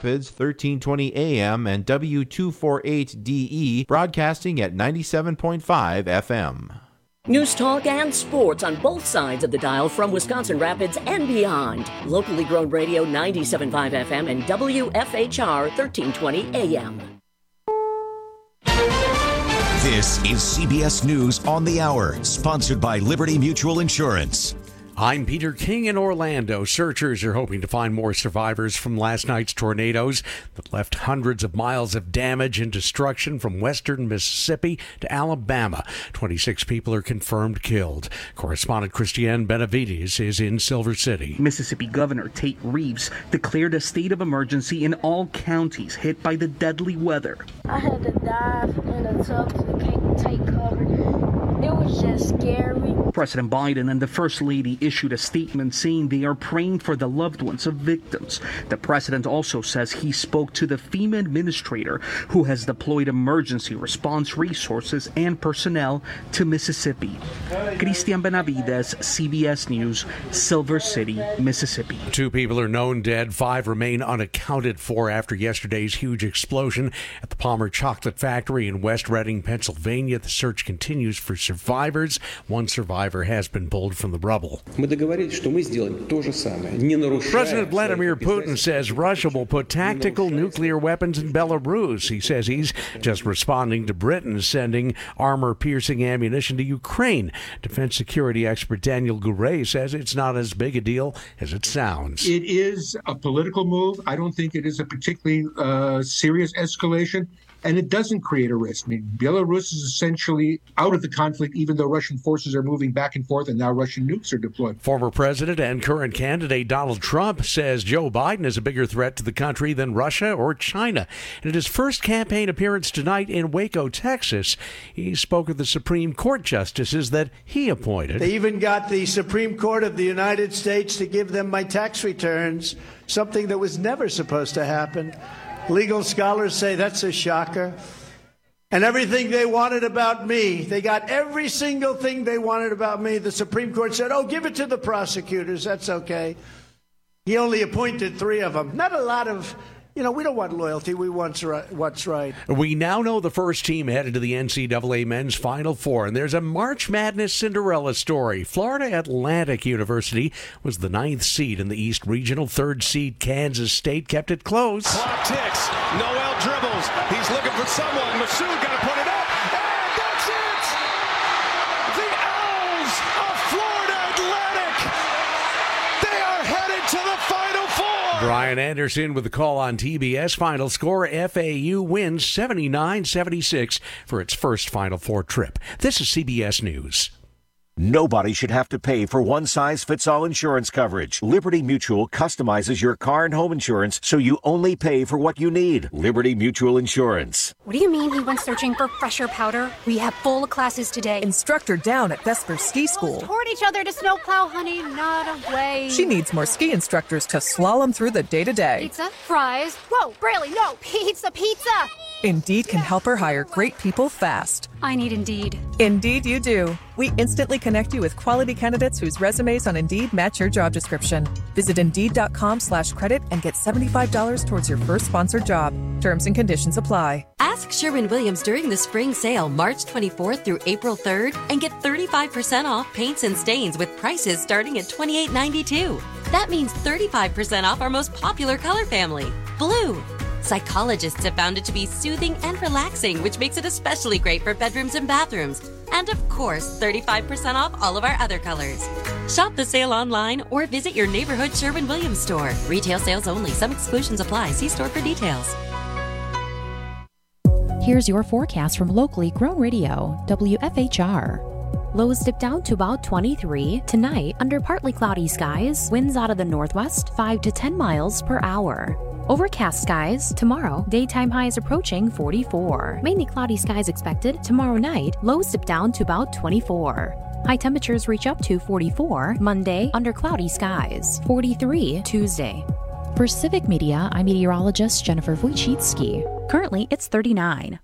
Rapids, 1320 AM, and W248DE, broadcasting at 97.5 FM. News talk and sports on both sides of the dial from Wisconsin Rapids and beyond. Locally grown radio 97.5 FM and WFHR 1320 AM. This is CBS News on the Hour, sponsored by Liberty Mutual Insurance. I'm Peter King in Orlando. Searchers are hoping to find more survivors from last night's tornadoes that left hundreds of miles of damage and destruction from western Mississippi to Alabama. 26 people are confirmed killed. Correspondent Christiane Benavides is in Silver City. Mississippi Governor Tate Reeves declared a state of emergency in all counties hit by the deadly weather. I had to dive in a tub to take cover. It was just scary. President Biden and the First Lady issued a statement saying they are praying for the loved ones of victims. The president also says he spoke to the FEMA administrator who has deployed emergency response resources and personnel to Mississippi. Christian Benavides, CBS News, Silver City, Mississippi. 2 people are known dead. 5 remain unaccounted for after yesterday's huge explosion at the Palmer Chocolate Factory in West Reading, Pennsylvania. The search continues for survivors. 1 survivor has been pulled from the rubble. President Vladimir Putin says Russia will put tactical nuclear weapons in Belarus. He says he's just responding to Britain sending armor-piercing ammunition to Ukraine. Defense security expert Daniel Gouret says it's not as big a deal as it sounds. It is a political move. I don't think it is a particularly serious escalation. And it doesn't create a risk. I mean, Belarus is essentially out of the conflict, even though Russian forces are moving back and forth and now Russian nukes are deployed. Former president and current candidate Donald Trump says Joe Biden is a bigger threat to the country than Russia or China. And at his first campaign appearance tonight in Waco, Texas, he spoke of the Supreme Court justices that he appointed. They even got the Supreme Court of the United States to give them my tax returns, something that was never supposed to happen. Legal scholars say that's a shocker. And everything they wanted about me, they got every single thing they wanted about me. The Supreme Court said, oh, give it to the prosecutors. That's okay. He only appointed 3 of them. Not a lot of, we don't want loyalty. We want what's right. We now know the first team headed to the NCAA Men's Final Four, and there's a March Madness Cinderella story. Florida Atlantic University was the 9th seed in the East Regional. 3rd seed Kansas State kept it close. Clock ticks. Noel dribbles. He's looking for someone. Masood got to put it up. And that's it! The Owls of Florida Atlantic. They are headed to the Final Four. Brian Anderson with the call on TBS. Final score, FAU wins 79-76 for its first Final Four trip. This is CBS News. Nobody should have to pay for one-size-fits-all insurance coverage. Liberty Mutual customizes your car and home insurance so you only pay for what you need. Liberty Mutual Insurance. What do you mean he went searching for fresher powder? We have full classes today. Instructor down at Vesper Ski School. Toward each other to snowplow, honey, not away. She needs more ski instructors to slalom through the day-to-day. Pizza, fries. Whoa, Braley, no, pizza. Indeed can help her hire great people fast. I need Indeed. Indeed you do. We instantly connect you with quality candidates whose resumes on Indeed match your job description. Visit Indeed.com/credit and get $75 towards your first sponsored job. Terms and conditions apply. Ask Sherwin-Williams during the spring sale, March 24th through April 3rd, and get 35% off paints and stains with prices starting at $28.92. That means 35% off our most popular color family, blue. Psychologists have found it to be soothing and relaxing, which makes it especially great for bedrooms and bathrooms. And of course, 35% off all of our other colors. Shop the sale online or visit your neighborhood Sherwin-Williams store. Retail sales only. Some exclusions apply. See store for details. Here's your forecast from locally grown radio, WFHR. Lows dip down to about 23. Tonight, under partly cloudy skies, winds out of the northwest, 5 to 10 miles per hour. Overcast skies. Tomorrow, daytime highs approaching 44. Mainly cloudy skies expected. Tomorrow night, lows dip down to about 24. High temperatures reach up to 44. Monday, under cloudy skies. 43 Tuesday. For Civic Media, I'm meteorologist Jennifer Wojcicki. Currently, it's 39.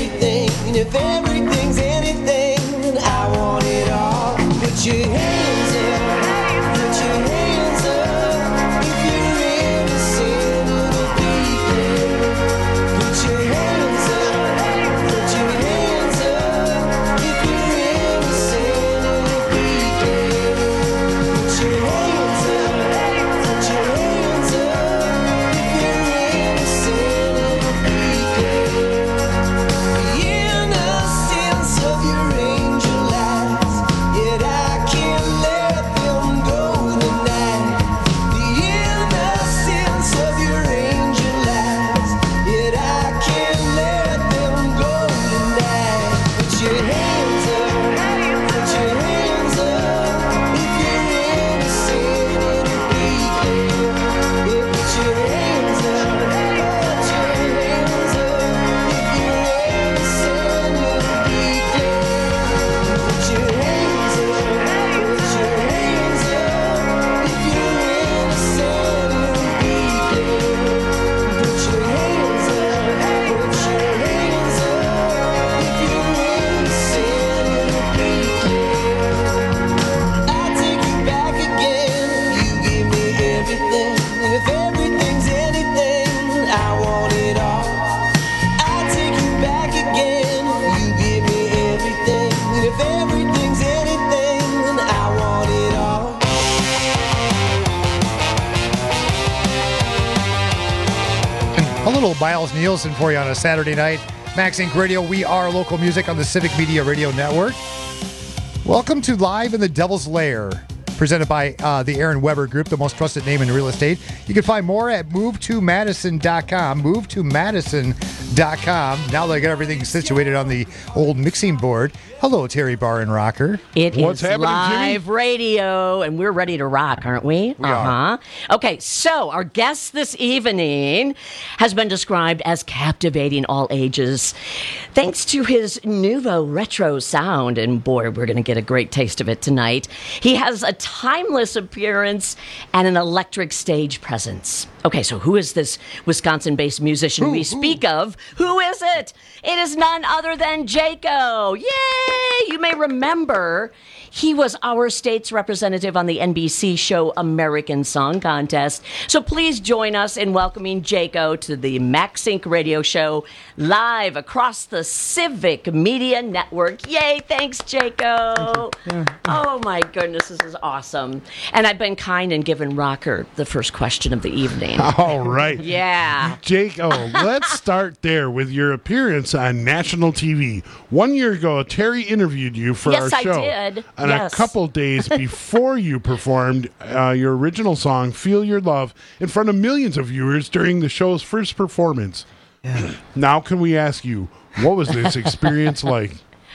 everything. And if everything's anything, I want it all. Put your hands up. Put your hands up. If you're innocent, it'll be clear. Put your hands up. Put your hands up. If you're innocent, it'll be clear. Put your hands up. Put your hands up. If you're innocent, it'll be clear. The innocence of your angel eyes, yet I can't let them go tonight. The innocence of your angel eyes, yet I can't let them go tonight. Put your hands up, put your hands up. If you're innocent, it'll be clear. Yeah, put your hands up, put your hands up. If you're innocent, it'll be clear. Put your hands up, put your hands up. If you're innocent, it'll be clear. Put your hands up, put your hands up. If you're innocent, it'll be clear. I take you back again. You give me everything. And if everything's anything, I want it all. I take you back again. You give me everything. And if everything's anything, I want it all. A little Miles Nielsen for you on a Saturday night. Max Inc. Radio, we are local music on the Civic Media Radio Network. Welcome to Live in the Devil's Lair, presented by the Aaron Weber Group, the most trusted name in real estate. You can find more at movetomadison.com, movetomadison.com. Now they got everything situated on the old mixing board. Hello, Terry Bar and Rocker. It What's is happening, live Jimmy? radio, and we're ready to rock, aren't we? We are. Okay, so our guest this evening has been described as captivating all ages, thanks to his nouveau retro sound, and boy, we're going to get a great taste of it tonight. He has a timeless appearance and an electric stage presence. Okay, so who is this Wisconsin-based musician we speak of? Who is it? It is none other than Jaco. Yay! You may remember he was our state's representative on the NBC show American Song Contest. So please join us in welcoming Jaco to the Max Inc. radio show live across the Civic Media Network. Yay, thanks, Jaco. Oh, my goodness, this is awesome. And I've been kind and given Rocker the first question of the evening. All right. Yeah. Jaco, let's start there with your appearance on national TV. 1 year ago, Terry interviewed you for our Yes, show. I did. And a couple days before you performed your original song, Feel Your Love, in front of millions of viewers during the show's first performance. Now can we ask you, what was this experience like?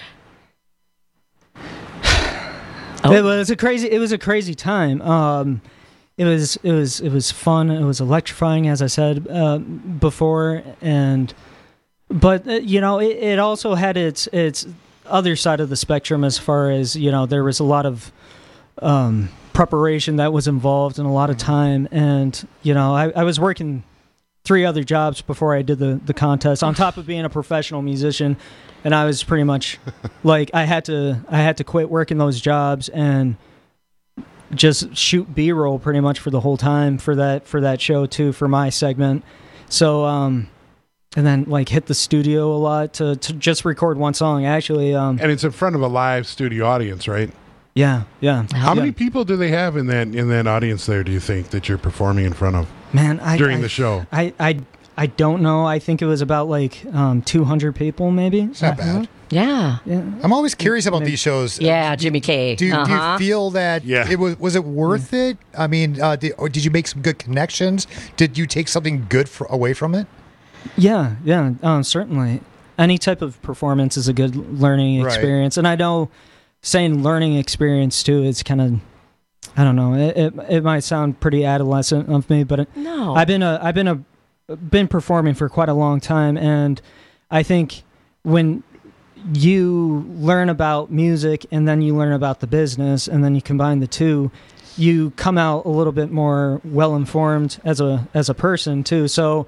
It was a crazy time. It was fun. It was electrifying, as I said before, but it also had its other side of the spectrum as far as there was a lot of preparation that was involved and a lot of time, and I was working 3 other jobs before I did the contest on top of being a professional musician. And I was pretty much like I had to quit working those jobs and just shoot B-roll pretty much for the whole time for that show too, for my segment. So and then like hit the studio a lot to just record one song actually. And it's in front of a live studio audience, right? Yeah. How many people do they have in that audience there, do you think, that you're performing in front of? Man, during the show? I don't know. I think it was about like 200 people, maybe. It's not bad. Yeah. I'm always curious about these shows. Yeah, Jimmy K. Do you feel that it was it worth it? I mean, did you make some good connections? Did you take something good away from it? Yeah, certainly. Any type of performance is a good learning experience, and I know saying learning experience too is kind of, I don't know. It might sound pretty adolescent of me, but no. I've been performing for quite a long time, and I think when you learn about music and then you learn about the business and then you combine the two, you come out a little bit more well informed as a person too. So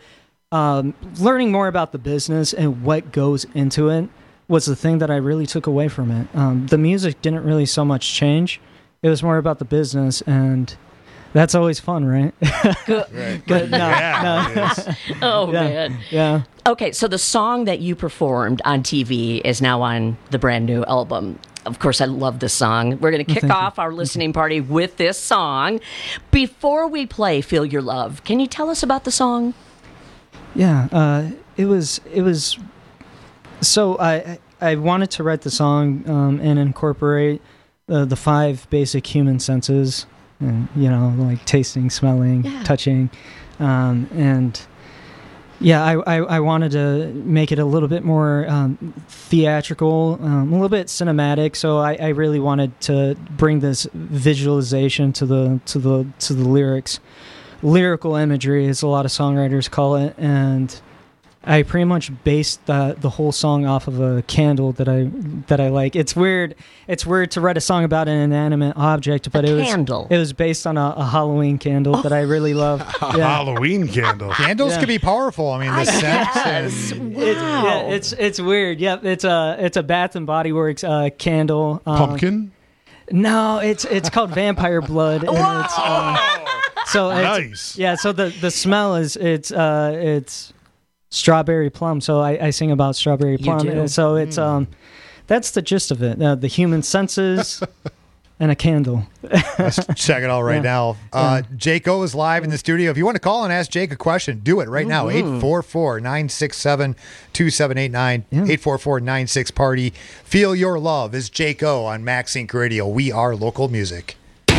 learning more about the business and what goes into it was the thing that I really took away from it. The music didn't really so much change. It was more about the business, and that's always fun, right? Good. No. Oh, man. Yeah. Okay, so the song that you performed on TV is now on the brand new album. Of course, I love this song. We're going to kick off our listening party with this song. Before we play Feel Your Love, can you tell us about the song? Yeah, it was. So I wanted to write the song and incorporate the 5 basic human senses, and like tasting, smelling, touching, and I wanted to make it a little bit more theatrical, a little bit cinematic. So I really wanted to bring this visualization to the lyrics, lyrical imagery, as a lot of songwriters call it, and I pretty much based the whole song off of a candle that I like. It's weird to write a song about an inanimate object, but it was based on a Halloween candle that I really love. Halloween candle. Candles can be powerful. I mean, the scent. Wow. It's weird. Yep, it's a Bath and Body Works candle. Pumpkin? No, it's called Vampire Blood. And so nice. Yeah, so the smell is it's strawberry plum. So I sing about strawberry plum. do. So it's that's the gist of it. The human senses and a candle. Let's check it out right now. Jake O is live in the studio. If you want to call and ask Jake a question, do it right now. 844-967-2789. 844-96-PARTY. Feel Your Love is Jake O on Max Inc. Radio. We are local music.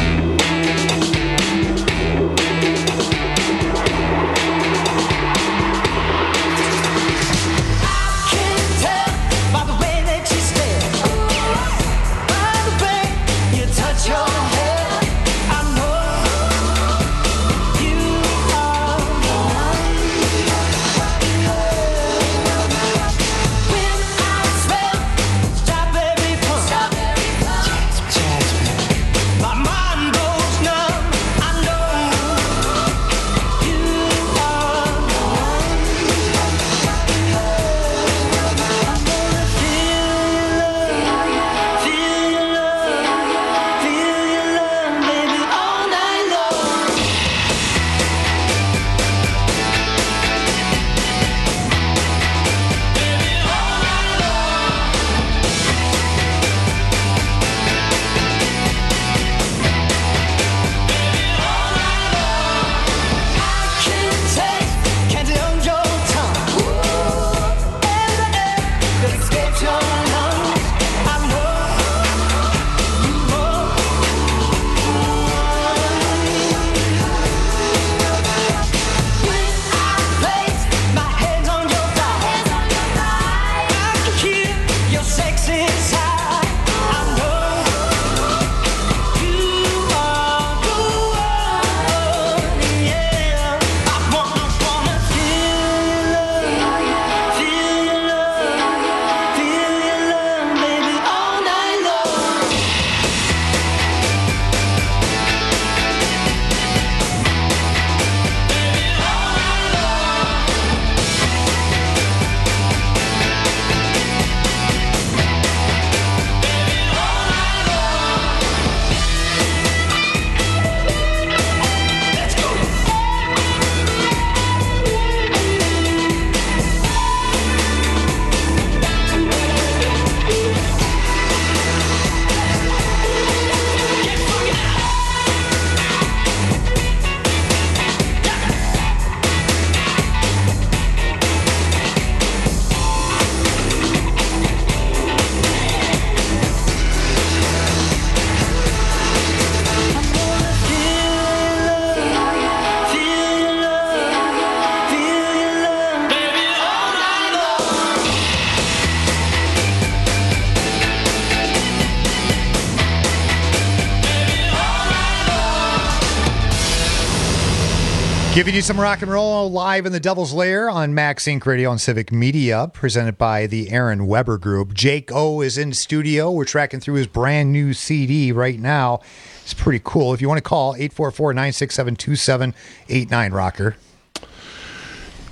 Giving you some rock and roll live in the Devil's Lair on Max Inc. Radio and Civic Media, presented by the Aaron Weber Group. Jake O is in studio. We're tracking through his brand new CD right now. It's pretty cool. If you want to call, 844-967-2789, Rocker.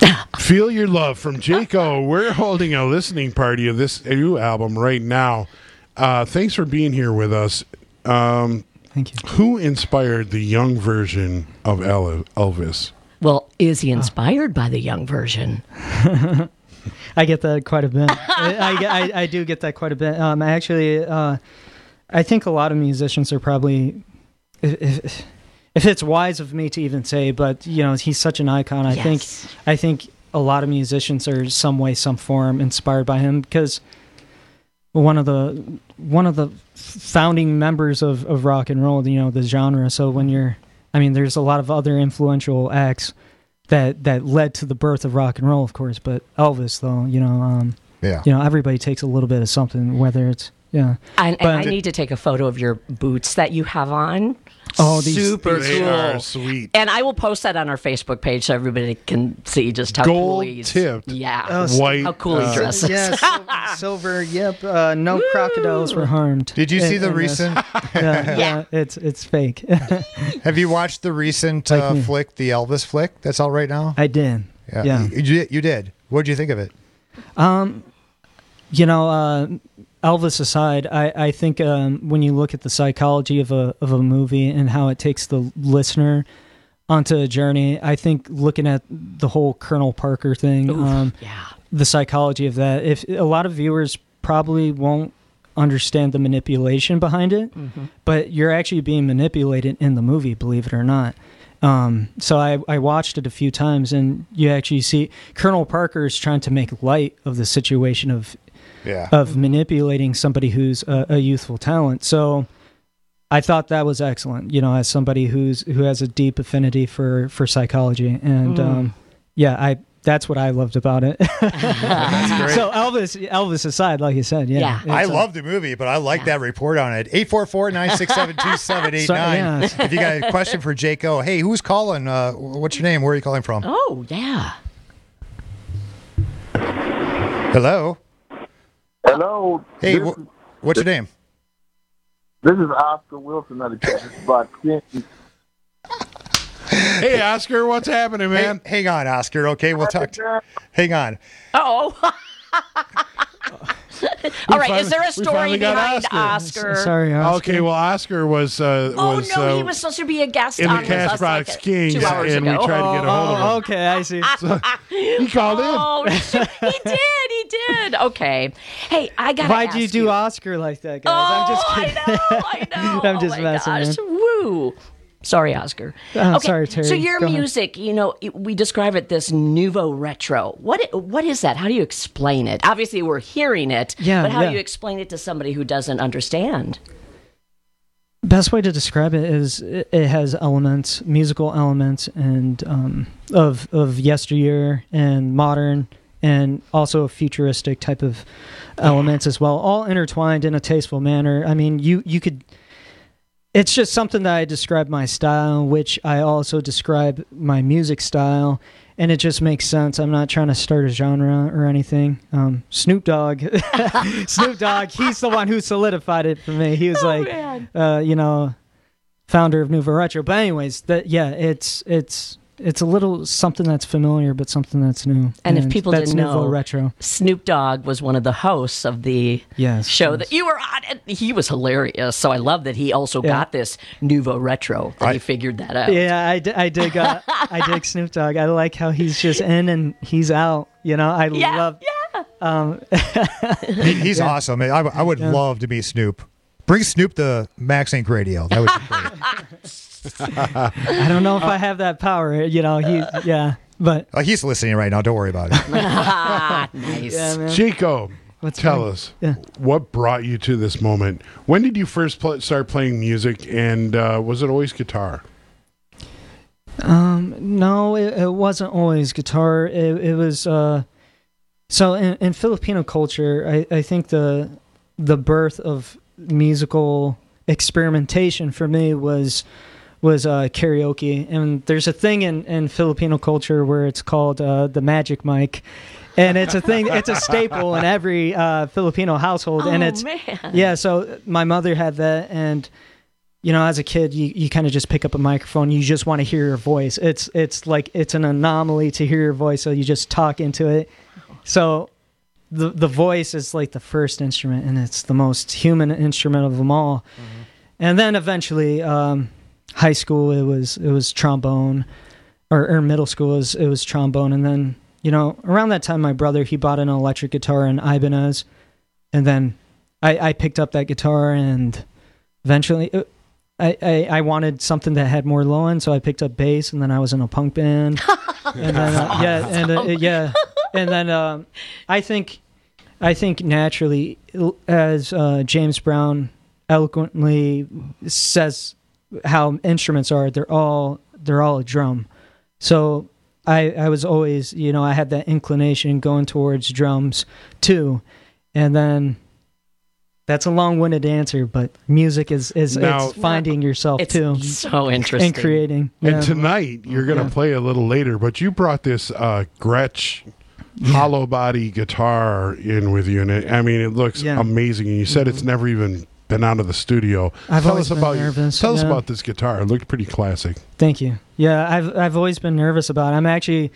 Feel Your Love from Jaco. We're holding a listening party of this new album right now. Thanks for being here with us. Thank you. Who inspired the young version of Elvis? Well, is he inspired by the young version? I get that quite a bit. I do get that quite a bit. I think a lot of musicians are probably, if it's wise of me to even say, but he's such an icon. I think a lot of musicians are some way, some form inspired by him, because one of the founding members of rock and roll, the genre. So there's a lot of other influential acts that led to the birth of rock and roll, of course. But Elvis, though, everybody takes a little bit of something, whether it's And I need to take a photo of your boots that you have on. Oh, super they cool. are sweet. And I will post that on our Facebook page so everybody can see just how cool he's. Gold-tipped. Yeah. White. How cool he dresses. Yeah, silver. Yep. No crocodiles were harmed. Did you see the recent? Yeah, it's fake. Have you watched the recent flick, the Elvis flick? That's out right now. I did. Yeah. You did. What did you think of it? Elvis aside, I think when you look at the psychology of a movie and how it takes the listener onto a journey, I think looking at the whole Colonel Parker thing, the psychology of that, if a lot of viewers probably won't understand the manipulation behind it, but you're actually being manipulated in the movie, believe it or not. So I watched it a few times, and you actually see Colonel Parker is trying to make light of the situation of manipulating somebody who's a youthful talent. So I thought that was excellent, as somebody who has a deep affinity for psychology. And that's what I loved about it. That's great. So Elvis aside, like you said, I love the movie, but I like that report on it. 844-967-2789. If you got a question for Jaco, hey, who's calling? What's your name? Where are you calling from? Oh, yeah. Hello. Hello. Hey, what's your name? This is Oscar Wilson of the Texas Spot. Hey, Oscar, what's happening, man? Hey, hang on, Oscar. Okay, we'll talk. Hang on. Oh. All right. Is there a story behind Oscar? Sorry, Oscar. Okay, well, Oscar was. He was supposed to be a guest in on the Cashbox Kings, 2 hours and ago. we tried to get a hold of him. Okay, I see. So he called in. Oh, he did. Okay. Hey, I got. Why'd you do Oscar like that, guys? I'm just kidding. I know. I'm just messing. Gosh. Woo. Sorry, Oscar. Oh, okay, sorry, Terry. so your Go ahead. music, we describe it this nouveau retro. What is that? How do you explain it? Obviously, we're hearing it, but how do you explain it to somebody who doesn't understand? Best way to describe it is it has elements, musical elements, and of yesteryear and modern, and also a futuristic type of elements as well, all intertwined in a tasteful manner. I mean, you could. It's just something that I describe my style, which I also describe my music style, and it just makes sense. I'm not trying to start a genre or anything. Snoop Dogg, he's the one who solidified it for me. He was founder of Nouveau Retro. But anyways, it's a little something that's familiar, but something that's new. And if people that's didn't know, Nouveau Retro. Snoop Dogg was one of the hosts of the show that you were on. And he was hilarious. So I love that he also got this Nouveau Retro. That he figured that out. Yeah, I dig Snoop Dogg. I like how he's just in and he's out. I love. Yeah. He's awesome. I would love to be Snoop. Bring Snoop to Max Inc. Radio. That would be great. I don't know if I have that power, but he's listening right now. Don't worry about it. Nice. Yeah, Jaco, tell us what brought you to this moment. When did you first start playing music, and was it always guitar? No, it wasn't always guitar. It was so in Filipino culture, I think the birth of musical experimentation for me was karaoke. And there's a thing in Filipino culture where it's called the magic mic, and it's a thing. It's a staple in every Filipino household. And it's man. So my mother had that, and as a kid, you kind of just pick up a microphone. You just want to hear your voice. It's like it's an anomaly to hear your voice, so you just talk into it. So the voice is like the first instrument, and it's the most human instrument of them all. Mm-hmm. And then eventually, high school it was trombone, or middle school it was trombone, and then around that time my brother he bought an electric guitar in Ibanez, and then I picked up that guitar, and eventually I wanted something that had more low end, so I picked up bass, and then I was in a punk band, and then and then I think naturally, as James Brown eloquently says how instruments are, they're all a drum. So I was always, I had that inclination going towards drums too. And then that's a long-winded answer, but music is Now, it's finding yourself too. So interesting. And creating. And tonight, you're going to play a little later, but you brought this Gretsch hollow body guitar in with you, and it looks amazing. And you said it's never even been out of the studio. Tell us about this guitar. It looked pretty classic. Thank you. Yeah, I've always been nervous about it. I'm actually,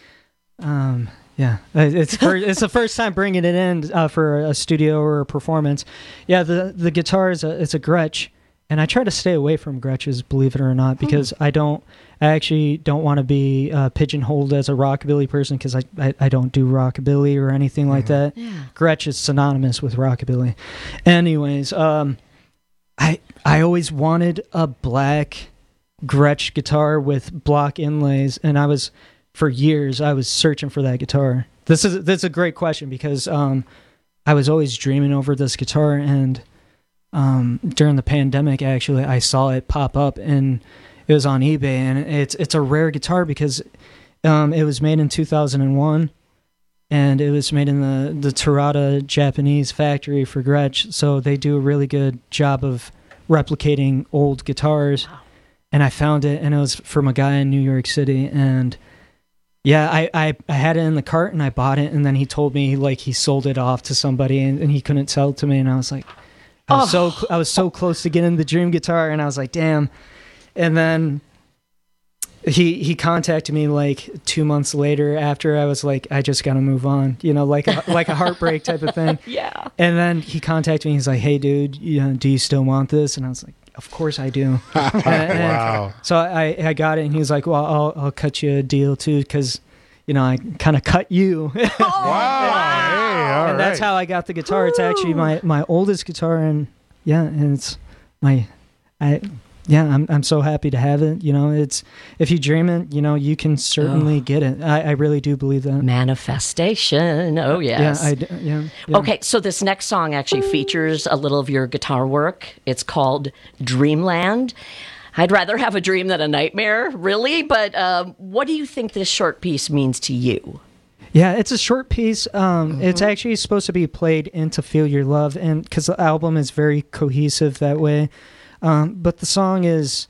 it's the first time bringing it in for a studio or a performance. Yeah, the guitar is a Gretsch, and I try to stay away from Gretches, believe it or not, because I actually don't want to be pigeonholed as a rockabilly person, because I don't do rockabilly or anything like that. Yeah. Gretsch is synonymous with rockabilly. Anyways, I always wanted a black Gretsch guitar with block inlays, and for years I was searching for that guitar. This is a great question, because I was always dreaming over this guitar, and during the pandemic, actually, I saw it pop up, and it was on eBay, and it's a rare guitar because it was made in 2001, and it was made in the Terada Japanese factory for Gretsch, so they do a really good job of replicating old guitars. Wow. And I found it, and it was from a guy in New York City, and I had it in the cart, and I bought it, and then he told me he sold it off to somebody, and he couldn't sell it to me, and I was like, I was so close to getting the dream guitar, and I was like, damn. And then he contacted me 2 months later, after I was like, I just got to move on, like a heartbreak type of thing. Yeah. And then he contacted me. He's like, hey, dude, do you still want this? And I was like, of course I do. Wow. So I got it, and he's like, well, I'll cut you a deal too, because I kind of cut you. Wow. Hey, all and that's how I got the guitar. It's actually my oldest guitar, and it's I'm so happy to have it. It's, if you dream it, you can certainly get it. I really do believe that. Manifestation. Oh, yes. Yeah. Okay, so this next song actually features a little of your guitar work. It's called Dreamland. I'd rather have a dream than a nightmare, really, but what do you think this short piece means to you? Yeah, it's a short piece. It's actually supposed to be played into Feel Your Love, and because the album is very cohesive that way. But the song is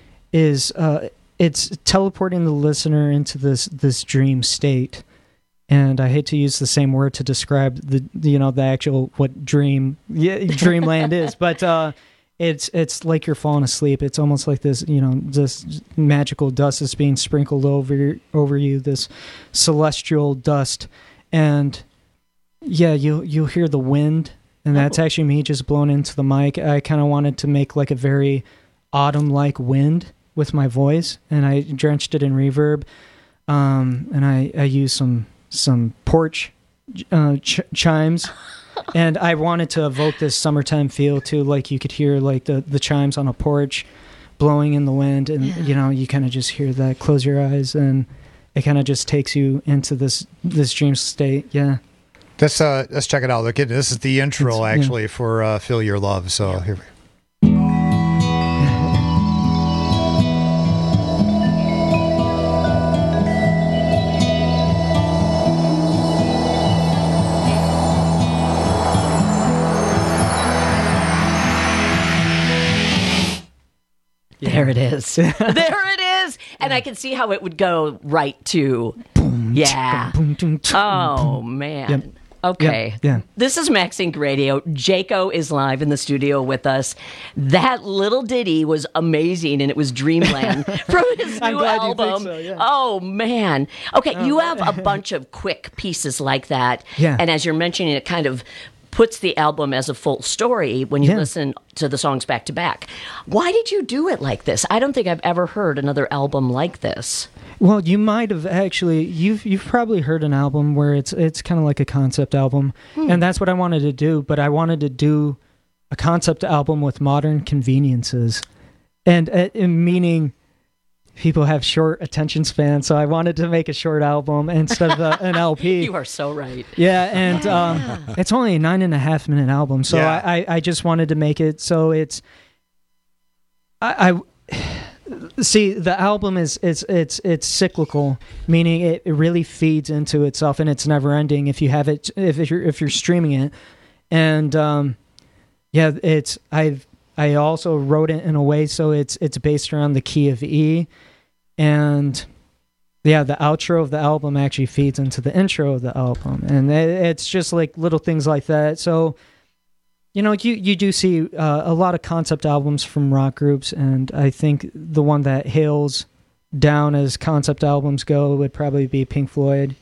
it's teleporting the listener into this dream state, and I hate to use the same word to describe the actual what dreamland is, but it's like you're falling asleep. It's almost like this this magical dust is being sprinkled over you, this celestial dust, and you'll hear the wind. And that's actually me just blowing into the mic. I kind of wanted to make a very autumn-like wind with my voice, and I drenched it in reverb. And I used some porch chimes, and I wanted to evoke this summertime feel too. You could hear the chimes on a porch blowing in the wind, and you kind of just hear that. Close your eyes, and it kind of just takes you into this dream state. Yeah. Let's check it out. Look, this is the intro for Feel Your Love. So here we go. There it is. There it is. And I can see how it would go right to, yeah. Oh, man. Yep. Okay. Yeah. This is Max Inc. Radio. Jaco is live in the studio with us. That little ditty was amazing, and it was Dreamland from his I'm new glad you album. think so, yeah. Oh, man. Okay, you have a bunch of quick pieces like that. Yeah. And as you're mentioning, it kind of puts the album as a full story when you listen to the songs back to back. Why did you do it like this? I don't think I've ever heard another album like this. Well, you might have actually. You've probably heard an album where it's kind of like a concept album, and that's what I wanted to do. But I wanted to do a concept album with modern conveniences, and meaning people have short attention spans. So I wanted to make a short album instead of an LP. You are so right. Yeah, and it's only a 9.5 minute album, so I just wanted to make it so it's. I see, the album is it's cyclical, meaning it really feeds into itself and it's never ending if you have it if you're streaming it, and I also wrote it in a way so it's based around the key of E, and the outro of the album actually feeds into the intro of the album, and it's just like little things like that. So you do see a lot of concept albums from rock groups, and I think the one that hails down as concept albums go would probably be Pink Floyd.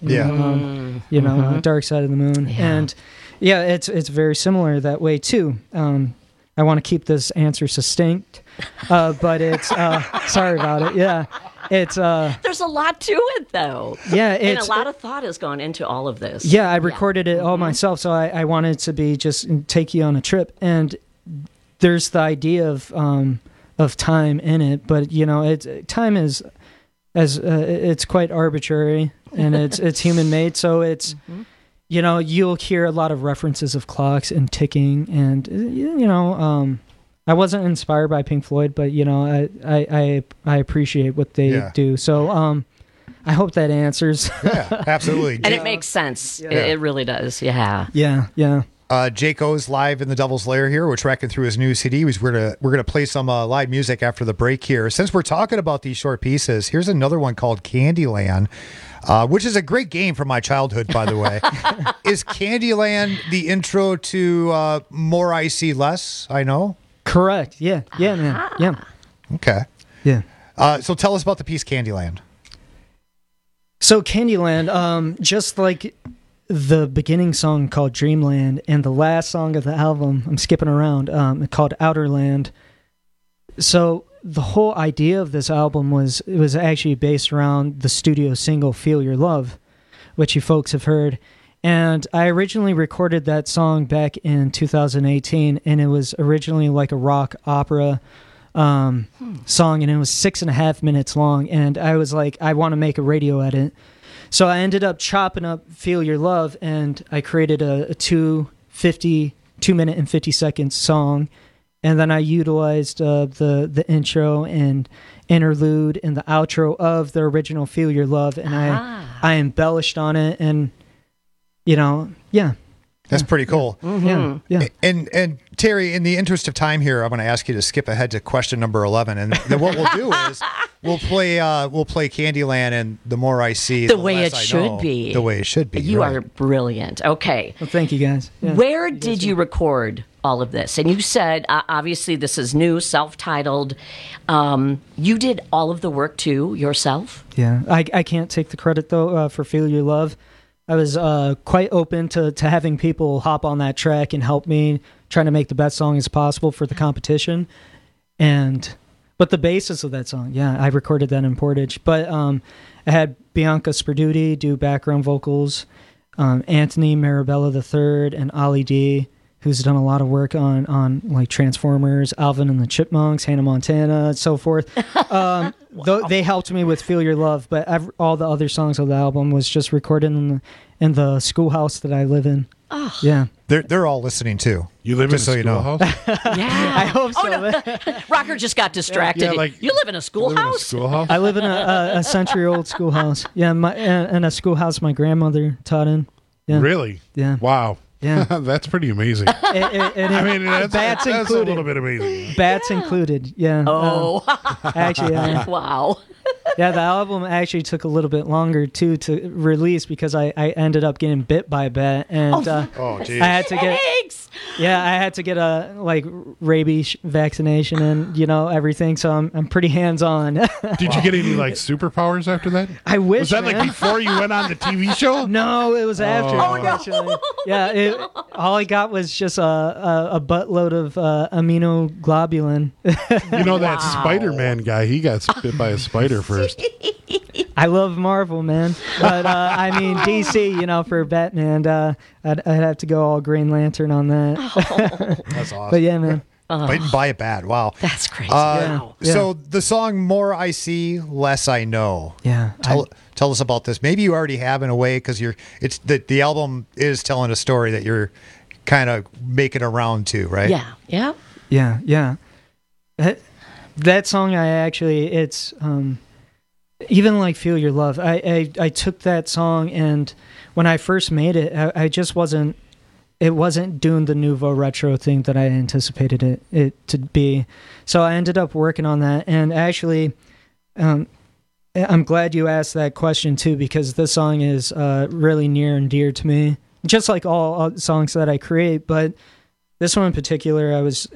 Dark Side of the Moon. Yeah. And it's very similar that way too. I want to keep this answer succinct, but it's sorry about it. Yeah. It's there's a lot to it, though. Yeah, and a lot of thought has gone into all of this. Yeah, I recorded it all myself, so I wanted to be just take you on a trip. And there's the idea of time in it, but time is it's quite arbitrary and it's human made. So it's you'll hear a lot of references of clocks and ticking, and I wasn't inspired by Pink Floyd, but I appreciate what they do. So I hope that answers. Yeah, absolutely. And it makes sense. It really does. Yeah. Yeah. Jaco's live in the Devil's Lair here. We're tracking through his new CD. We're gonna play some live music after the break here. Since we're talking about these short pieces, here's another one called Candyland, which is a great game from my childhood, by the way. Is Candyland the intro to More I See Less? I know. Correct. Yeah, man. Yeah. Okay. Yeah. So tell us about the piece Candyland. So Candyland, just like the beginning song called Dreamland and the last song of the album, I'm skipping around, called Outerland. So the whole idea of this album was actually based around the studio single Feel Your Love, which you folks have heard. And I originally recorded that song back in 2018, and it was originally like a rock opera song, and it was 6.5 minutes long. And I was like, I want to make a radio edit. So I ended up chopping up Feel Your Love, and I created a 2 minute and 50 second song. And then I utilized the intro and interlude and the outro of the original Feel Your Love, and I embellished on it, and That's pretty cool. Mm-hmm. Yeah. And Terry, in the interest of time here, I'm going to ask you to skip ahead to question number 11, and then what we'll do is we'll play Candyland and The More I See, the way it should be. The way it should be. You are brilliant. Okay. Well, thank you, guys. Yeah. Where did you record all of this? And you said, obviously, this is new, self-titled. You did all of the work, too, yourself? Yeah. I can't take the credit, though, for Feel Your Love. I was quite open to having people hop on that track and help me trying to make the best song as possible for the competition. But the basis of that song, I recorded that in Portage. But I had Bianca Sperduti do background vocals, Anthony Marabella III, and Ollie D, who's done a lot of work on like Transformers, Alvin and the Chipmunks, Hannah Montana, and so forth. They helped me with Feel Your Love, but all the other songs of the album was just recorded in the schoolhouse that I live in. Oh. Yeah. They're all listening too. You live just in a schoolhouse? Yeah. I hope so. No. Rocker just got distracted. Yeah, like, you live in a schoolhouse? I live in a century-old schoolhouse. Yeah, and a schoolhouse my grandmother taught in. Yeah. Really? Yeah. Wow. Yeah. That's pretty amazing. I mean, that's included. a little bit amazing. Bats included. Yeah. Oh. Actually, wow. Yeah, the album actually took a little bit longer too to release because I ended up getting bit by a bat, and geez. I had to get I had to get a rabies vaccination and everything. So I'm pretty hands on. Did you get any superpowers after that? I wish. Was that man. before you went on the TV show? No, it was after. Oh, unfortunately. Yeah, all I got was just a buttload of aminoglobulin. That Spider-Man guy, he got bit by a spider first. I love Marvel, man. But, I mean, DC, for Batman, I'd have to go all Green Lantern on that. That's awesome. But yeah, man. Bitten by a bat. Wow. That's crazy. Wow. So the song More I See, Less I Know. Yeah. Tell us about this. Maybe you already have in a way because it's the album is telling a story that you're kind of making around to, right? Yeah. Yeah. That song, it's even like Feel Your Love. I took that song, and when I first made it, I just wasn't. It wasn't doing the nouveau retro thing that I anticipated it to be. So I ended up working on that, and actually, I'm glad you asked that question too, because this song is really near and dear to me, just like all songs that I create. But this one in particular,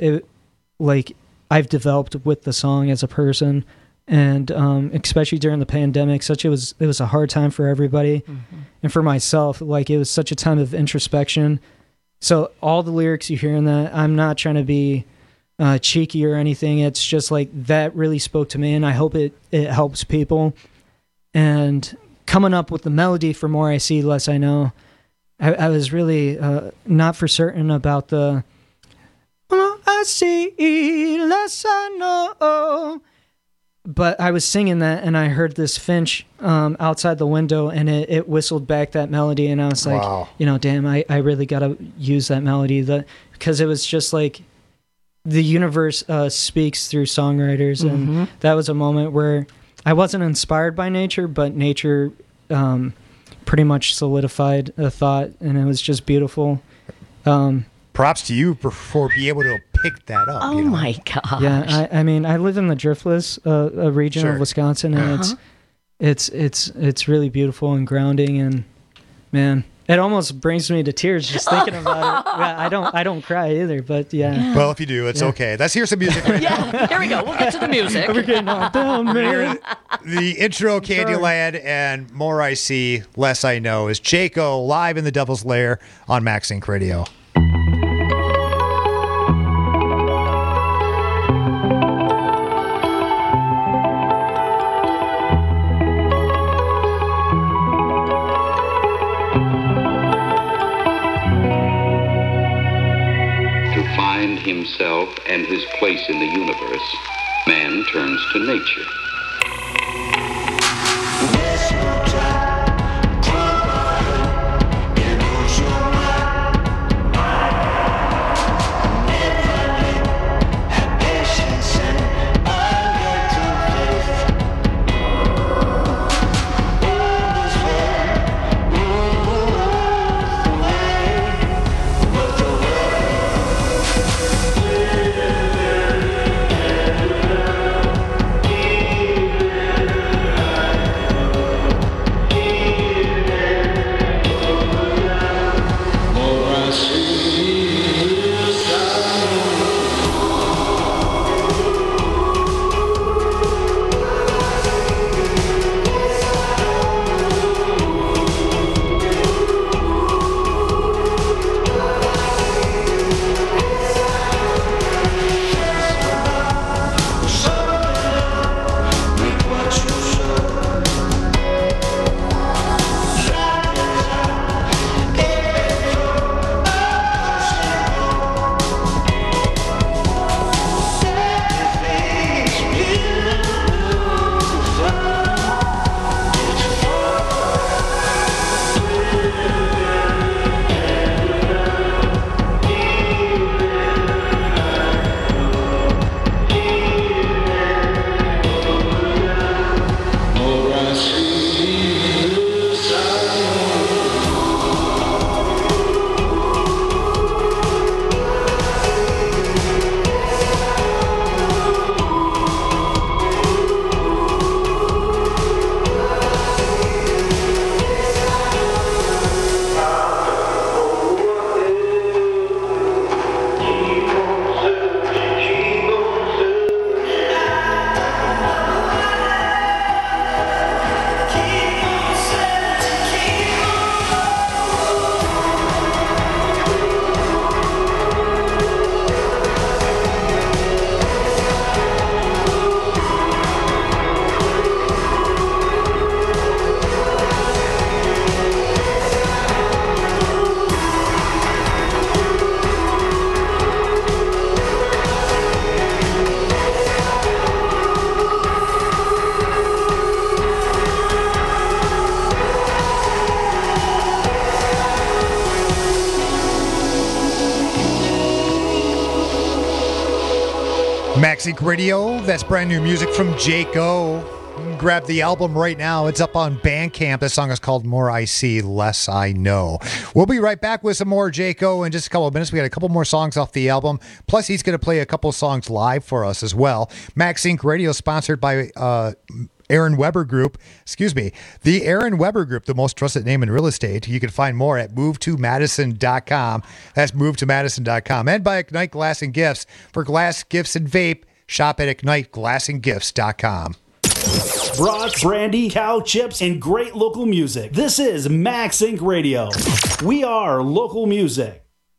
I've developed with the song as a person, and especially during the pandemic, it was a hard time for everybody, and for myself, it was such a time of introspection. So all the lyrics you hear in that, I'm not trying to be cheeky or anything. It's just that really spoke to me, and I hope it helps people. And coming up with the melody for More I See, Less I Know, I was really not for certain about the More I see, less I know. But I was singing that, and I heard this finch outside the window, and it whistled back that melody, and I was like, wow. Damn, I really got to use that melody, because it was just like the universe speaks through songwriters, and that was a moment where I wasn't inspired by nature, but nature pretty much solidified a thought, and it was just beautiful. Props to you for being able to pick that up. Oh my gosh! Yeah, I mean, I live in the Driftless region of Wisconsin, and it's really beautiful and grounding, and man, it almost brings me to tears just thinking about it. Yeah, I don't cry either, but yeah. Well, if you do, it's okay. Let's hear some music. Right now. Here we go. We'll get to the music. We're getting all down, man. The intro, Candyland, and More I See, Less I Know is Jaco live in the Devil's Lair on Max Inc. Radio. Himself and his place in the universe, man turns to nature. Max Inc. Radio, that's brand new music from Jake O. You can grab the album right now. It's up on Bandcamp. The song is called More I See, Less I Know. We'll be right back with some more Jake O in just a couple of minutes. We got a couple more songs off the album. Plus, he's going to play a couple songs live for us as well. Max Inc. Radio, sponsored by Aaron Weber Group. The Aaron Weber Group, the most trusted name in real estate. You can find more at movetomadison.com. That's movetomadison.com. And by Ignite Glass and Gifts. For glass, gifts, and vape, shop at IgniteGlassandGifts.com. Brats, brandy, cow chips, and great local music. This is Max Inc. Radio. We are local music.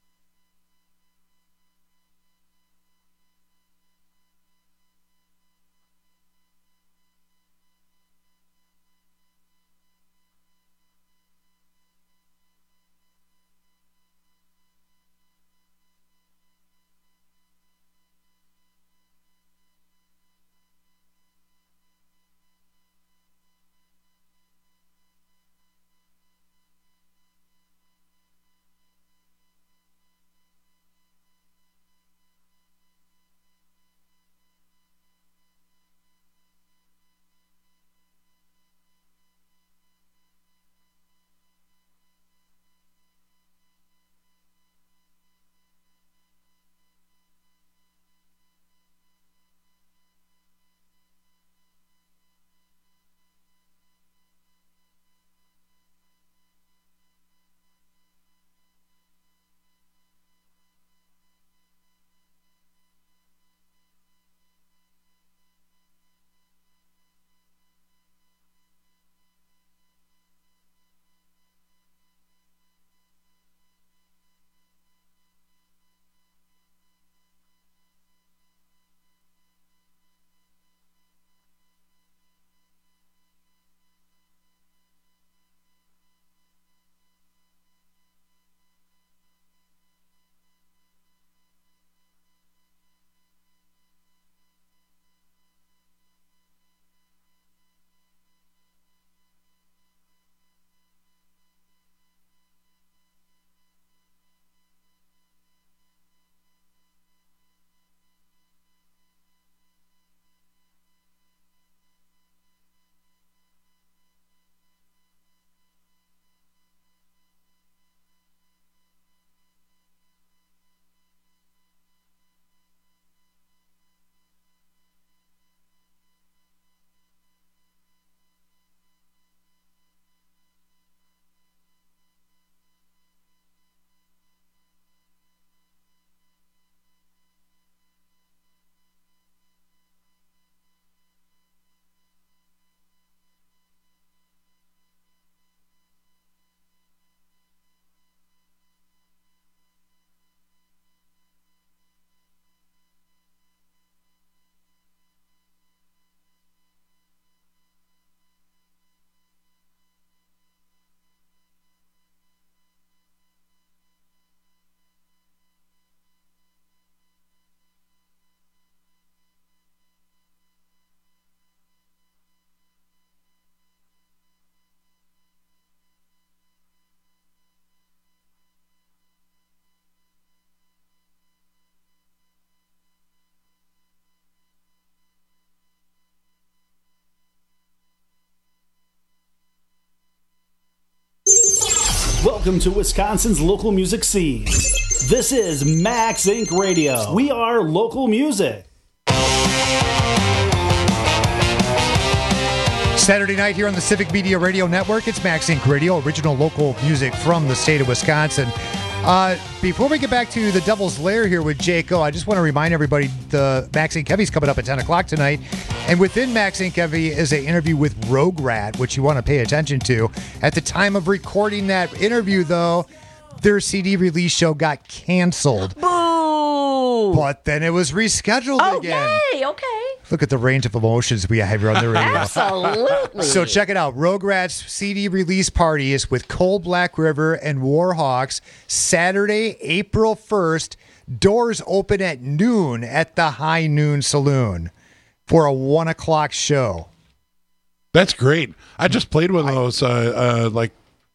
Welcome to Wisconsin's local music scene. This is Max Inc. Radio. We are local music. Saturday night here on the Civic Media Radio Network. It's Max Inc. Radio, original local music from the state of Wisconsin. Before we get back to the Devil's Lair here with Jake O, I just want to remind everybody the Max Inc. Heavy's coming up at 10 o'clock tonight. And within Max Inc. Heavy is an interview with Rogue Rat, which you want to pay attention to. At the time of recording that interview, though, their CD release show got canceled. Boo! But then it was rescheduled again. Okay. Look at the range of emotions we have here on the radio. Absolutely. So check it out. Rogue Rat's CD release party is with Cold Black River and Warhawks Saturday, April 1st. Doors open at noon at the High Noon Saloon for a 1 o'clock show. That's great. I just played one of those like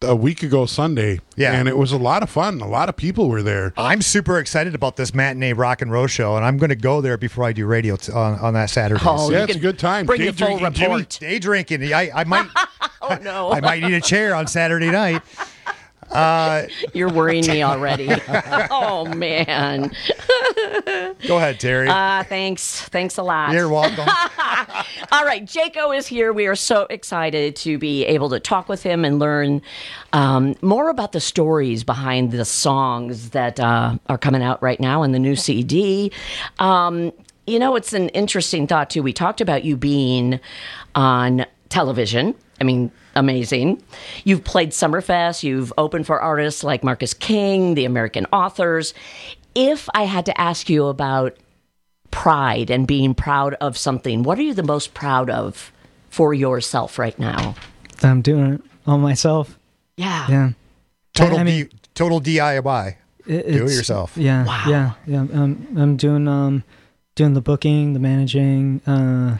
a week ago Sunday. Yeah. And it was a lot of fun. A lot of people were there. I'm super excited about this matinee rock and roll show, and I'm going to go there before I do radio on that Saturday. Oh, yeah, it's a good time. Bring the full report. Day drinking. I might. Oh no! I might need a chair on Saturday night. You're worrying me already. Oh man. Go ahead, Terry. Thanks a lot. You're welcome. All right, Jaco is here. We are so excited to be able to talk with him and learn more about the stories behind the songs that are coming out right now in the new CD. It's an interesting thought too. We talked about you being on television. I mean, amazing. You've played Summerfest. You've opened for artists like Marcus King, the American Authors. If I had to ask you about pride and being proud of something, what are you the most proud of for yourself right now? I'm doing it all myself. Yeah. Yeah. Total DIY. Do it yourself. Yeah. Wow. Yeah. I'm doing the booking, the managing. And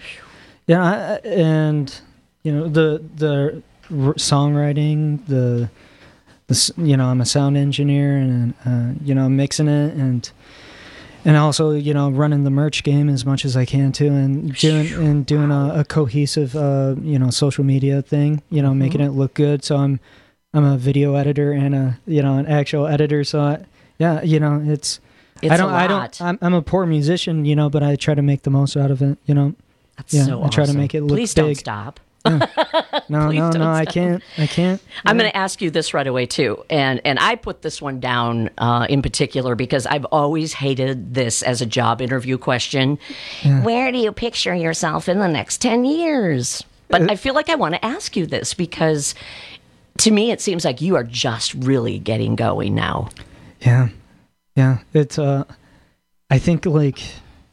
the songwriting, I'm a sound engineer, and I'm mixing it, and also running the merch game as much as I can too, and doing a cohesive social media thing, making it look good. So I'm a video editor and an actual editor. So it's a lot. I'm a poor musician, but I try to make the most out of it. That's so awesome. I try to make it look Please big. Don't stop. No, Please don't I stop. can't. I'm going to ask you this right away too, and I put this one down in particular because I've always hated this as a job interview question. Yeah. Where do you picture yourself in the next 10 years? But I feel like I want to ask you this because to me it seems like you are just really getting going now. Yeah. It's I think like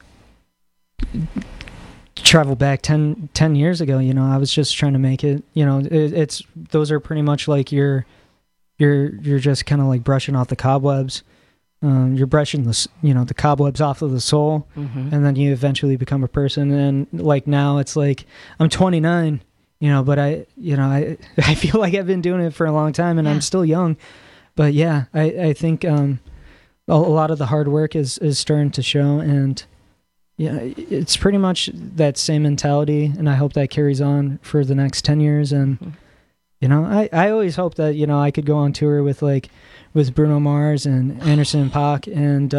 travel back 10 years ago, I was just trying to make it, it's those are pretty much like you're just kind of like brushing off the cobwebs. You're brushing the cobwebs off of the soul, and then you eventually become a person. And like now it's like I'm 29, but I feel like I've been doing it for a long time, and I'm still young. But yeah, I think a lot of the hard work is starting to show, and it's pretty much that same mentality, and I hope that carries on for the next 10 years. And I always hope that I could go on tour with Bruno Mars and Anderson .Paak, and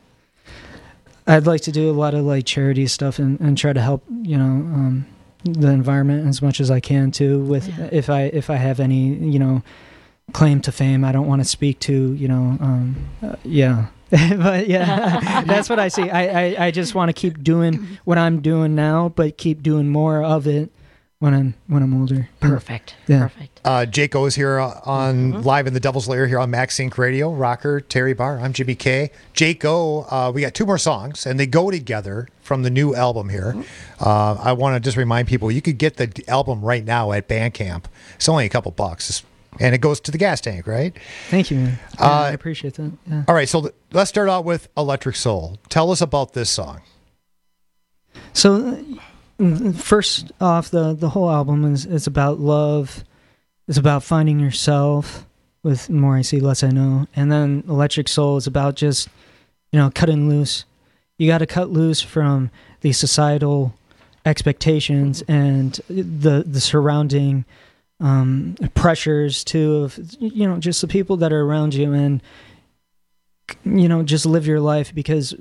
I'd like to do a lot of like charity stuff and try to help the environment as much as I can too. With if I have any claim to fame, I don't want to speak to but yeah, that's what I see. I just want to keep doing what I'm doing now, but keep doing more of it when I'm older. Perfect. Yeah. Perfect. Jaco is here on live in the Devil's Lair here on Max Inc. Radio. Rocker, Terry Barr. I'm Jimmy K. Jaco, we got two more songs, and they go together from the new album here. I want to just remind people, you could get the album right now at Bandcamp. It's only a couple bucks. And it goes to the gas tank, right? Thank you, man. I appreciate that. Yeah. All right, so let's start out with Electric Soul. Tell us about this song. So, first off, the whole album is about love. It's about finding yourself. With More I See, Less I Know. And then Electric Soul is about just, cutting loose. You got to cut loose from the societal expectations and the surrounding pressures too of just the people that are around you, and just live your life, because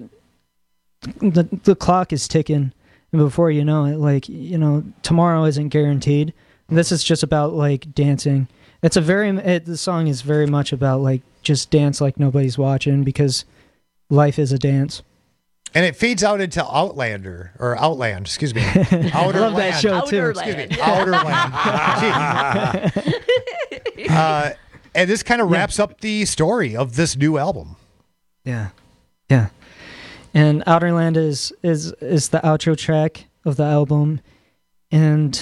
the clock is ticking, and before you know it, like tomorrow isn't guaranteed. And this is just about like dancing. The song is very much about like just dance like nobody's watching, because life is a dance. And it feeds out into Outland, excuse me. I love that show too. Excuse me, Outerland. And this kind of wraps up the story of this new album. Yeah. And Outerland is the outro track of the album, and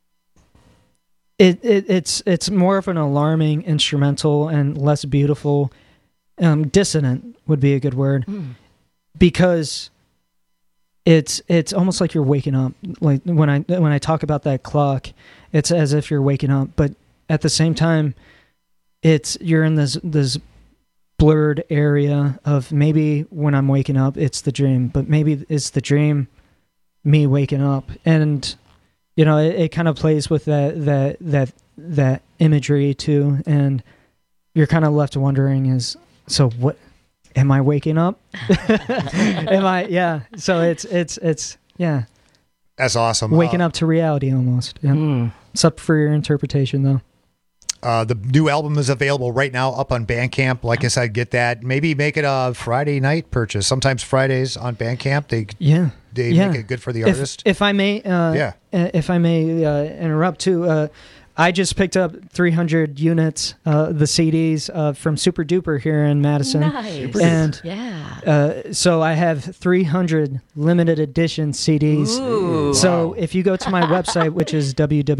it's more of an alarming instrumental and less beautiful. Dissonant would be a good word. Because it's almost like you're waking up. Like when I talk about that clock, it's as if you're waking up, but at the same time, you're in this blurred area of maybe when I'm waking up, it's the dream, but maybe it's the dream, me waking up. And, you know, it kind of plays with that imagery too. And you're kind of left wondering so what, am I waking up? Am I? Yeah. So it's yeah. That's awesome. Waking up to reality almost. Yeah. It's up for your interpretation though. The new album is available right now up on Bandcamp. Like I said, get that. Maybe make it a Friday night purchase. Sometimes Fridays on Bandcamp, they make it good for the artist. If I may, if I may interrupt too, I just picked up 300 units, the CDs from Super Duper here in Madison. Nice. And so I have 300 limited edition CDs. Ooh. So if you go to my website, which is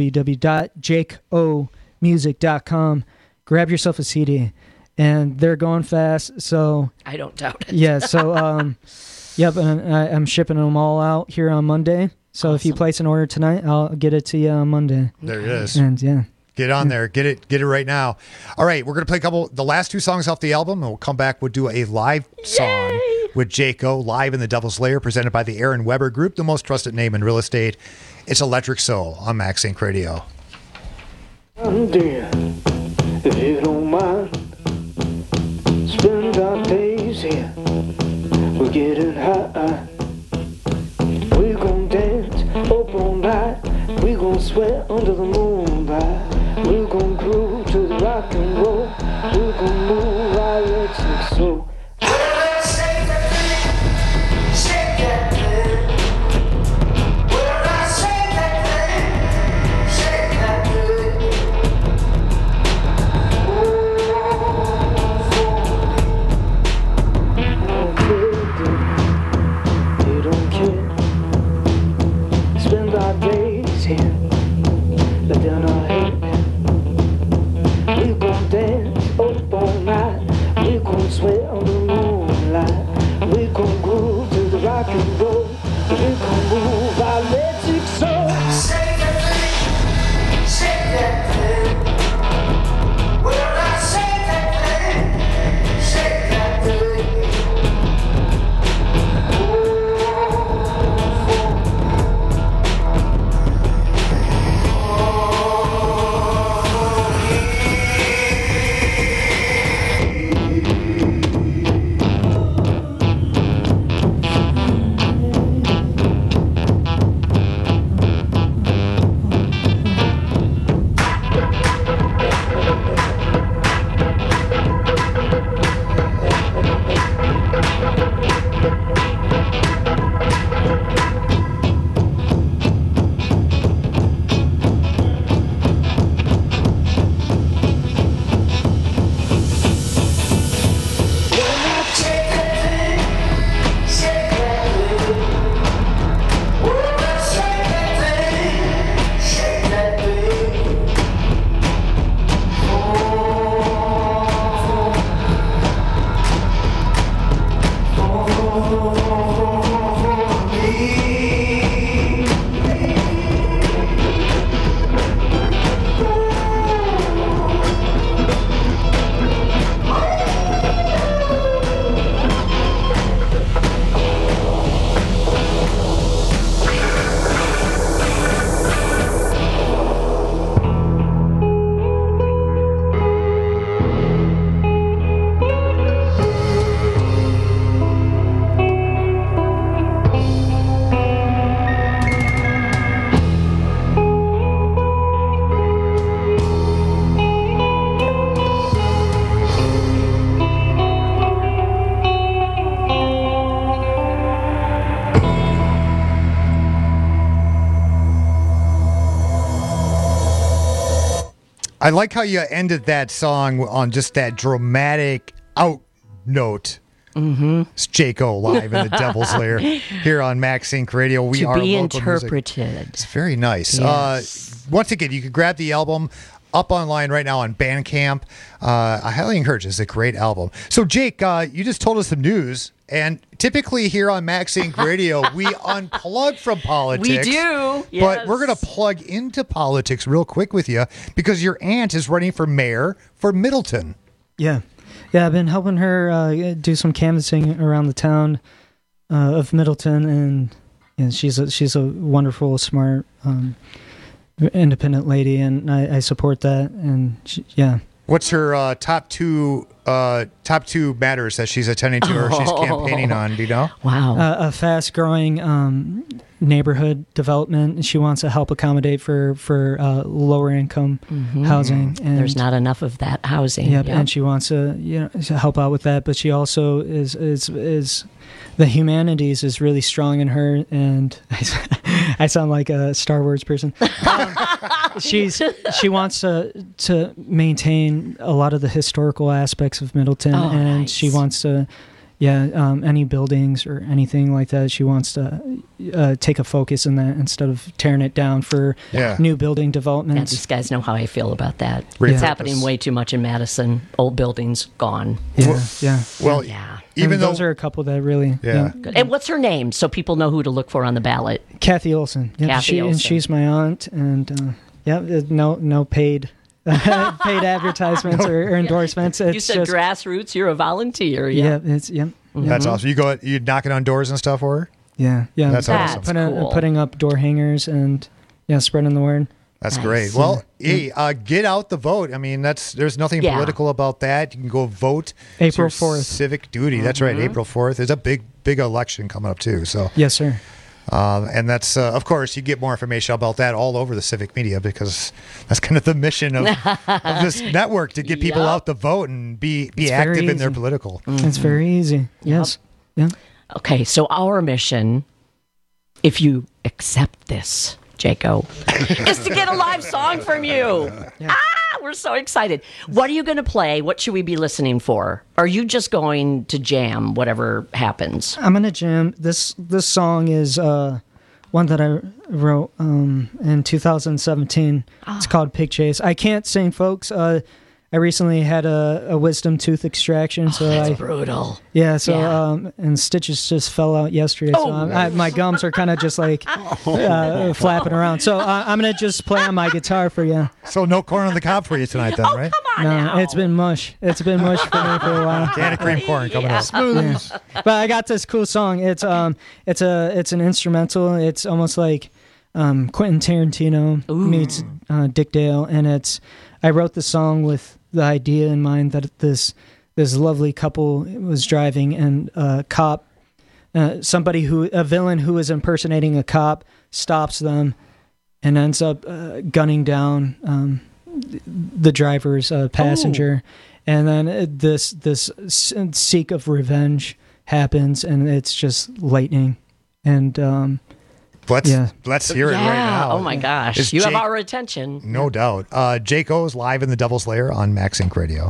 www.jakeomusic.com, grab yourself a CD. And they're going fast, so... I don't doubt it. Yeah, so, yep, and I'm shipping them all out here on Monday. So if you place an order tonight, I'll get it to you on Monday. There it is. And yeah. Get on there. Get it right now. All right, we're going to play the last two songs off the album, and we'll come back. We'll do a live song with Jake O, live in the Devil's Lair, presented by the Aaron Weber Group, the most trusted name in real estate. It's Electric Soul on Max Inc. Radio. Dear, if you don't mind, spend our days here. We're getting high. We're gonna dance up all night. We're gonna sweat under the moonlight. We're gonna groove to the rock and roll. We're gonna move our electric soul. Sweat on the moonlight. We gon' groove to the rock and roll. We gon' move our electric soul. Shake that thing, shake that thing. Well, I shake that thing, shake that thing. I like how you ended that song on just that dramatic out note. Mm-hmm. It's Jake O live in the Devil's Lair here on Max Inc. Radio. We to are be local interpreted. Music. It's very nice. Yes. Once again, you can grab the album up online right now on Bandcamp. I highly encourage it. It's a great album. So, Jake, you just told us some news. And typically here on Max Inc. Radio, we unplug from politics. We do. Yes. But we're going to plug into politics real quick with you because your aunt is running for mayor for Middleton. Yeah. Yeah, I've been helping her do some canvassing around the town of Middleton, and she's a wonderful, smart, independent lady, and I support that. And yeah. What's her top two matters that she's attending to or she's campaigning on? Do you know? Wow. A fast-growing neighborhood development. She wants to help accommodate for lower income housing. And there's not enough of that housing. Yep, and she wants to to help out with that. But she also is the humanities is really strong in her. And I sound like a Star Wars person. She wants to maintain a lot of the historical aspects of Middleton, and nice. she wants to, any buildings or anything like that. She wants to take a focus in that instead of tearing it down for new building developments. These guys know how I feel about that. Repurpose. It's happening way too much in Madison. Old buildings gone. Well, even though those are a couple that really, Good. And what's her name so people know who to look for on the ballot? Kathy Olson. Yep, Kathy Olson. And she's my aunt, and no paid advertisements or endorsements. You It's said just, grassroots. You're a volunteer. Yeah, it's That's awesome. You knocking on doors and stuff for her? Yeah. That's awesome. Putting up door hangers and spreading the word. That's great. Well, hey, get out the vote. I mean, there's nothing political about that. You can go vote. April It's your 4th. Civic duty. That's right. April 4th. There's a big election coming up too. So Yes, sir. and that's of course you get more information about that all over the civic media because that's kind of the mission of this network to get people out to vote and be active in their political. It's very easy. Yes. Yeah. Okay, so our mission, if you accept this, Jaco, is to get a live song from you. We're so excited. What are you going to play? What should we be listening for? Are you just going to jam whatever happens? I'm gonna jam. This song is one that I wrote in 2017. It's called Pig Chase. I can't sing, folks. I recently had a wisdom tooth extraction, so that's brutal. Yeah, so and stitches just fell out yesterday, so my gums are kind of just like flapping around. So I'm gonna just play on my guitar for you. So no corn on the cob for you tonight, then, right? Come on now. It's been mush. It's been mush for me for a while. Can of cream corn coming up. Yeah. But I got this cool song. It's an instrumental. It's almost like Quentin Tarantino meets Dick Dale, and I wrote the song with the idea in mind that this lovely couple was driving, and a cop, a villain who is impersonating a cop, stops them and ends up gunning down the driver's passenger, and then this seek of revenge happens, and it's just lightning, and let's hear it right now. Oh my gosh, you have our attention. No doubt. Jake O's live in the Devil's Lair on Max Inc. Radio.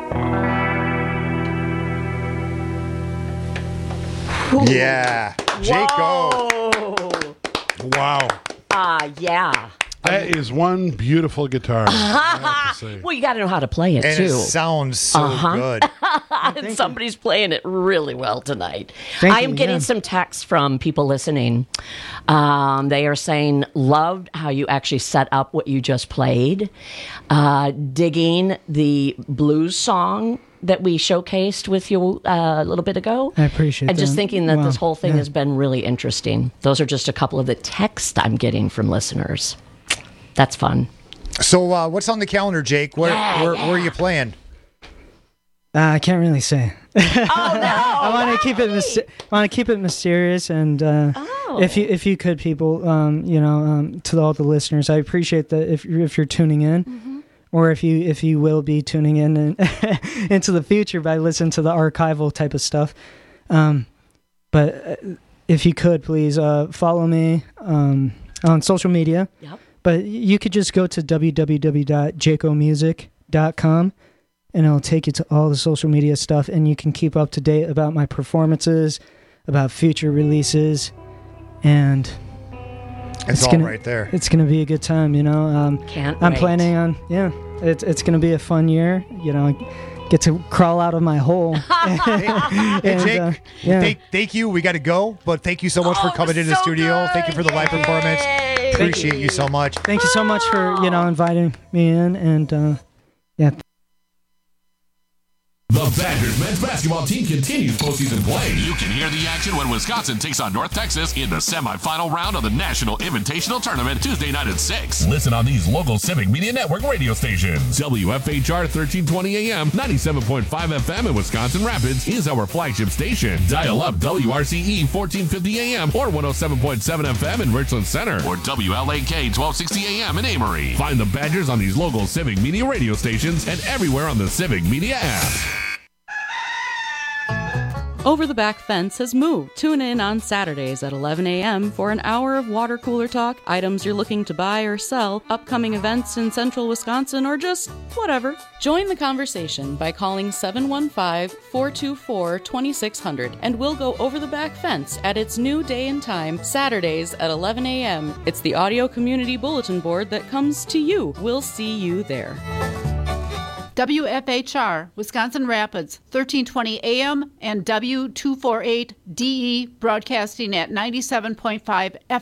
Yeah. Jaco. Wow. Yeah. That is one beautiful guitar. I have to say. Well, you got to know how to play it, And too. it sounds so good. And somebody's playing it really well tonight. Thank I am you, getting yeah. some texts from people listening. They are saying, loved how you actually set up what you just played. Digging the blues song that we showcased with you a little bit ago. I appreciate and just that. thinking that Wow. this whole thing Yeah. has been really interesting. Those are just a couple of the texts I'm getting from listeners. That's fun. So, what's on the calendar, Jake? Where are you playing? I can't really say. Oh no! I want to keep it. Want to keep it mysterious, and if you could, people, to all the listeners, I appreciate that if you're tuning in, or if you will be tuning in and into the future by listening to the archival type of stuff. But if you could, please follow me on social media. Yep. But you could just go to www.jacomusic.com. And it'll take you to all the social media stuff, and you can keep up to date about my performances, about future releases, and It's all right there. It's gonna be a good time, I'm wait. planning on, it's gonna be a fun year, get to crawl out of my hole. Hey, Jake, yeah. thank you. We got to go, but thank you so much for coming into the studio. Thank you for the live performance. Appreciate you so much. Thank you so much for inviting me in, and yeah. The Badgers men's basketball team continues postseason play. You can hear the action when Wisconsin takes on North Texas in the semifinal round of the National Invitational Tournament Tuesday night at 6. Listen on these local Civic Media Network radio stations. WFHR 1320 AM, 97.5 FM in Wisconsin Rapids is our flagship station. Dial up WRCE 1450 AM or 107.7 FM in Richland Center or WLAK 1260 AM in Amory. Find the Badgers on these local Civic Media radio stations and everywhere on the Civic Media app. Over the Back Fence has moved. Tune in on Saturdays at 11 a.m. for an hour of water cooler talk, items you're looking to buy or sell, upcoming events in central Wisconsin, or just whatever. Join the conversation by calling 715-424-2600, and we'll go over the back fence at its new day and time, Saturdays at 11 a.m. It's the audio community bulletin board that comes to you. We'll see you there. WFHR, Wisconsin Rapids, 1320 AM and W248DE, broadcasting at 97.5 FM.